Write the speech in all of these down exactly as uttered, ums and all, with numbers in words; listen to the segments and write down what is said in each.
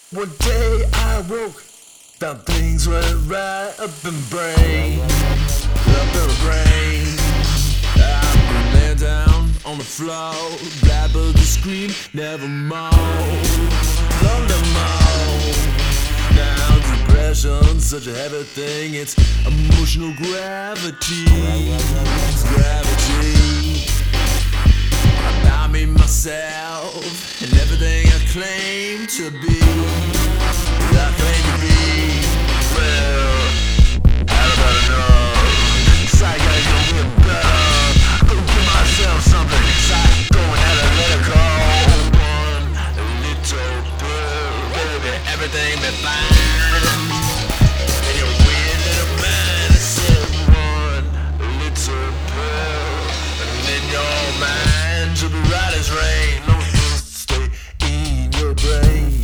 One day I woke, found things went right up in my brain, up in my brain. I've been laying down on the floor, blabbers scream, never more, no more. Now depression's such a heavy thing, it's emotional gravity, it's gravity. About me, myself, and everything I claim to be, I claim to be. Well, I don't know. So I gotta go get better. Go give myself something. So I go and have a let it go. One little bit, baby, everything be fine. And your weird little mind is said one little bit, and in your mind to be right as rain. No pills stay in your brain.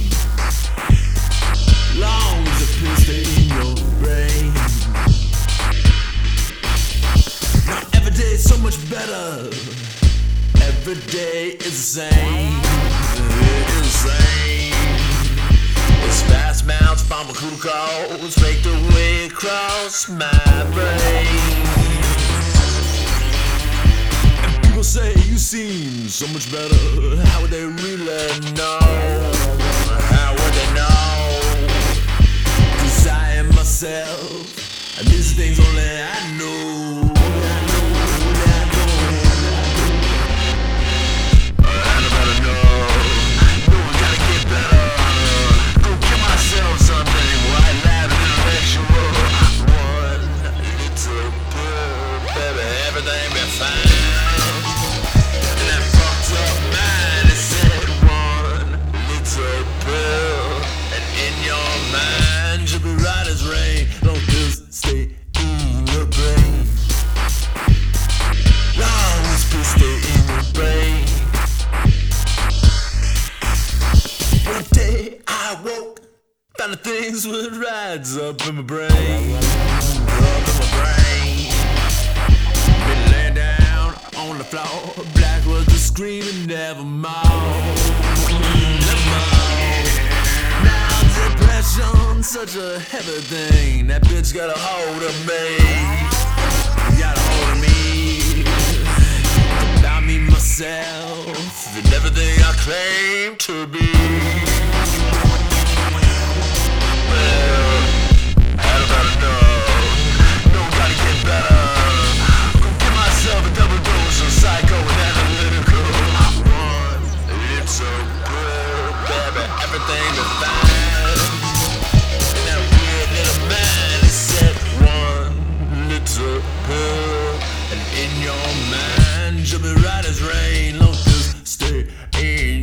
Long as the pills stay in your brain. Now every day is so much better. Every day is the same. It is the same. It's fast mounts, pharmaceuticals, make the way across my brain. People say you seem so much better. How would they really know? How would they know? Cause I am myself, and these things only I know. I know, I know, I know. I know, no, I gotta get better. Go give myself something. White lab intellectual. One little bit, baby, everything be fine. Found the things with rides up in my brain, up in my brain. Been laying down on the floor, black was the screaming, never more, never more. Now depression's such a heavy thing, that bitch got a hold of me, got a hold of me. About me, myself, and everything I claim to be. Everything is fine. And that weird little man is set one little pill, and in your mind you'll be right as rain. Long as stay in